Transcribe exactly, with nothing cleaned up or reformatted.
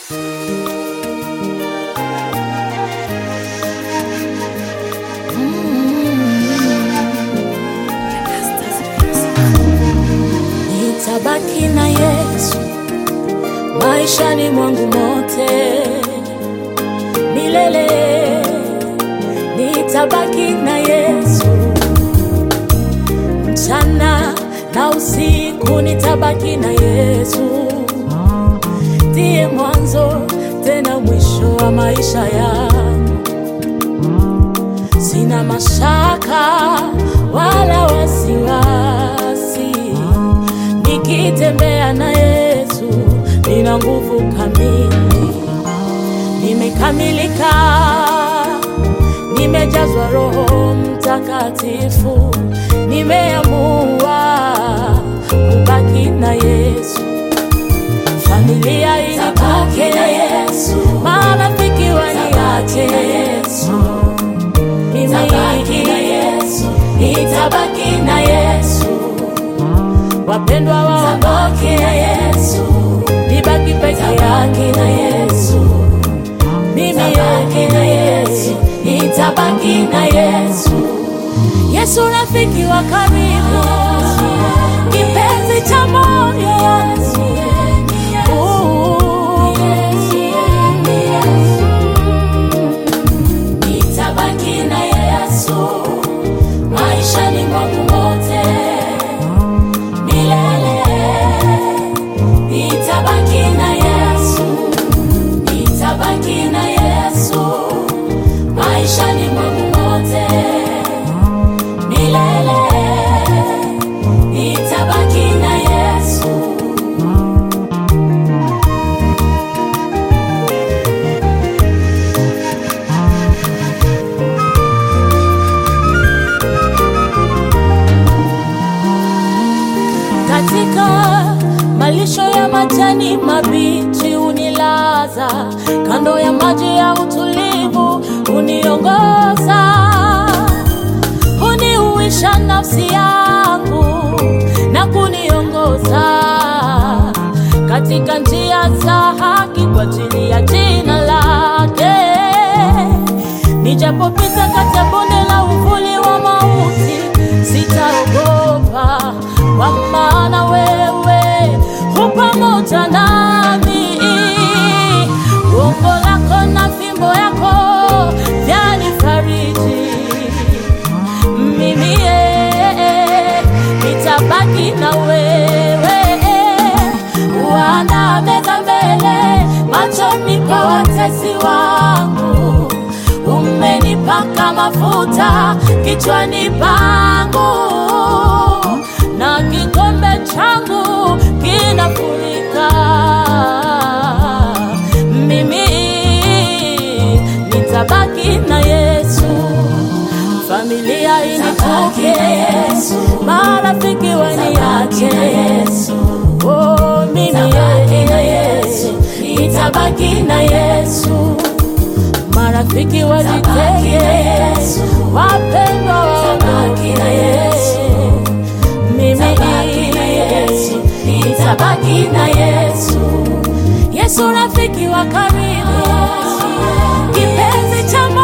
Nitabaki na Yesu maishani mwangu mote milele. Nitabaki na Yesu mchana na usiku, nitabaki na Yesu. Ndiye mwanzo tena mwisho wa maisha yangu. Sina mashaka wala wasiwasi, nikitembea na Yesu nina nguvu kamili. Nimekamilika, nimejazwa Roho Mtakatifu, nimeamua kubaki na Yesu. Familia inabaki na Yesu, marafiki waniache na Yesu. Mimi nitabaki na Yesu, nitabaki na Yesu. Wapendwa waondoke na Yesu, nibaki peke yangu na Yesu. Mimi nitabaki na Yesu, nitabaki na Yesu. Yesu rafiki wa karibu, kipenzi cha moyo. Nitabaki na Yesu maishani mwangu mote milele. Nitabaki na Yesu, nitabaki na Yesu maishani mwangu mote milele. Nitabaki na Yesu. Katika malisho ya majani mabichi unilaza, kando ya maji ya utulivu uniongoza. Uniuisha nafsi yangu na kuniongoza katika njia za haki kwa ajili ya jina lake. Nijapopita kati ya bonde la uvuli wa mauti, sitaogopa, kwa maana wewe hu pamoja nami. Gongo lako na fimbo yako vyanifariji. Mimi nitabaki na wewe. Uandaa meza mbele machoni pa watesi wangu. Umenipaka mafuta kichwani pangu, na kikombe changu kinafurika. Mimi nitabaki na Yesu. Familia initoke na Yesu, marafiki waniache na Yesu. Oh, mimi nitabaki na Yesu, nitabaki na Yesu. Marafiki wajitenge na Yesu, wapendwa wabaki na Yesu. Mimi nitabaki na Yesu, nitabaki na Yesu. Yesu rafiki wa karibu, kipenzi cha